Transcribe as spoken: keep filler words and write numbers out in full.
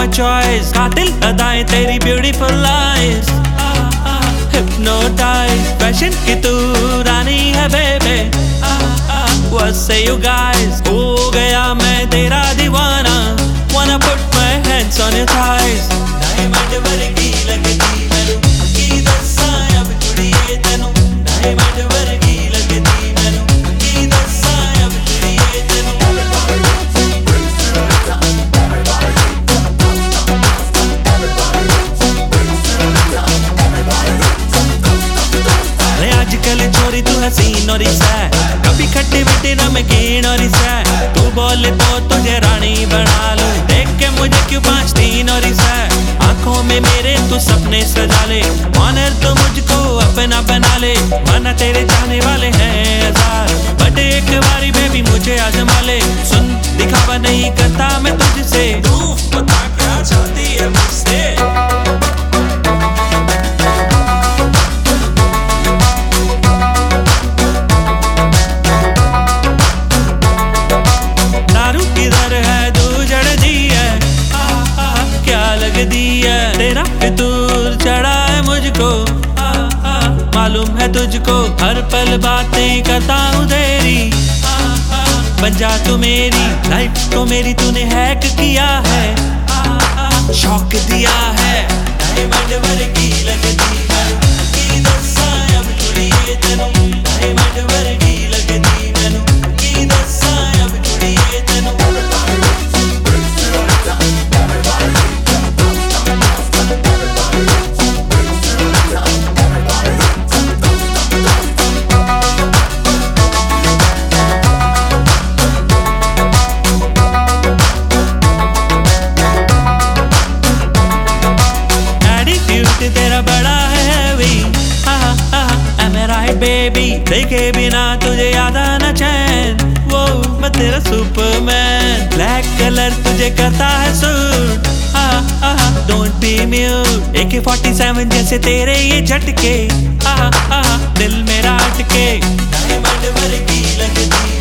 Choice, कातिल अदाएं तेरी beautiful eyes, hypnotise fashion की तू रानी है बेबे। What say you guys? हो गया मैं तेरा दीवाना, wanna put my hands on your thighs। Diamond वर्गी लगदी मैनू की दस्सां अब कुड़िए तैनू, डायमंड वर्गी लगदी मैनू की दस्सां अब कुड़िए तैनू। अरे आजकल छोरी तू हसीन और सै, कभी खट्टे मीठे नमकीन और सै, तू बोले तो तुझे रानी बना लूं, देख के मुझे क्यों पाँच तीन और सै, आंखों में मेरे तू सपने सजा ले, ऑनर तो मुझको अपना बना ले, वरना तेरे जाने वाले हैं हजार, बट एक बारी बेबी मुझे आजमा ले। सुन दिखावा नहीं करता मैं तुझसे, तू पता क्या चाहती है मुझसे। तेरा फितूर चढ़ा है मुझको, मालूम है तुझको हर पल बातें करता हूँ तेरी, बन जा तू मेरी लाइफ को, मेरी तूने हैक किया है, शौक दिया है। डायमंड वर्गी लगदी मैनू की दस्सां अब कुड़िए तैनू, डायमंड वर्गी लगदी मैनू की दस्सां अब कुड़िए तैनू। तेरा बड़ा है heavy, am I right baby? देखे बिना तुझे याद आना चैन, वो मैं तेरा सुपरमैन, ब्लैक कलर तुझे करता है suit, don't be mute, A K forty seven जैसे तेरे ये झटके, दिल मेरा अटके। डायमंड वर्गी लगदी